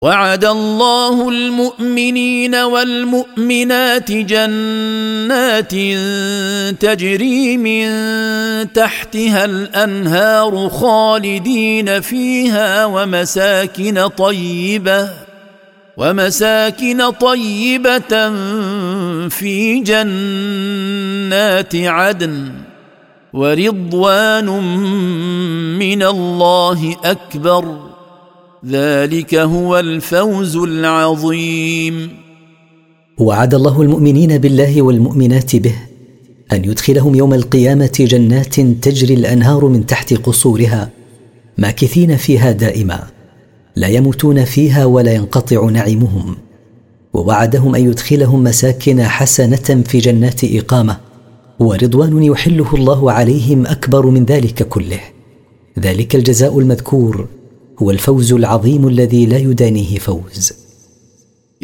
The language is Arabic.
وعد الله المؤمنين والمؤمنات جنات تجري من تحتها الأنهار خالدين فيها ومساكن طيبة في جنات عدن ورضوان من الله أكبر ذلك هو الفوز العظيم. وعد الله المؤمنين بالله والمؤمنات به أن يدخلهم يوم القيامة جنات تجري الأنهار من تحت قصورها ماكثين فيها دائما لا يموتون فيها ولا ينقطع نعيمهم، ووعدهم أن يدخلهم مساكن حسنة في جنات إقامة ورضوان يحله الله عليهم أكبر من ذلك كله. ذلك الجزاء المذكور هو الفوز العظيم الذي لا يدانيه فوز.